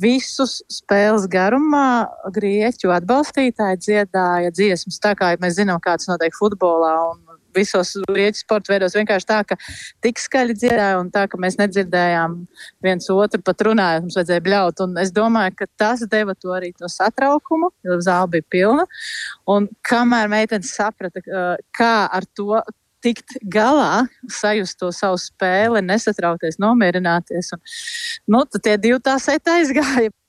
visus spēles garumā grieķu atbalstītāji dziedāja dziesmas, tā kā mēs zinām, kāds notiek futbolā un visos grieķu sporta veidos vienkārši tā, ka tik skaļi dziedāja un tā, ka mēs nedzirdējām viens otru pat runājot, mums vajadzēja bļaut. Un es domāju, ka tas deva to arī to satraukumu, jo zāle bija pilna. Un kamēr meitenes saprata, kā ar to tikt galā, sajust to savu spēli, nesatraukties, nomierināties. Un, tad tie divi tā sēt aizgāja.